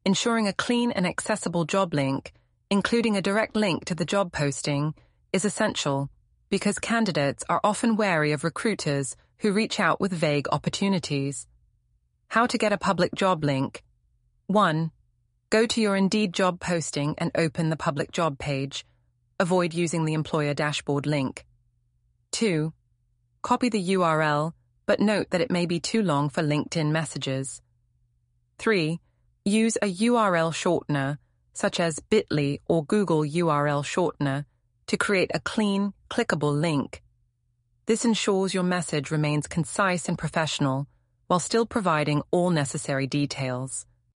Ensuring a clean and accessible job link, including a direct link to the job posting, is essential because candidates are often wary of recruiters who reach out with vague opportunities. How to get a public job link. 1. Go to your Indeed job posting and open the public job page. Avoid using the employer dashboard link. 2. Copy the URL, but note that it may be too long for LinkedIn messages. 3. Use a URL shortener, such as Bitly or Google URL shortener, to create a clean, clickable link. This ensures your message remains concise and professional, while still providing all necessary details.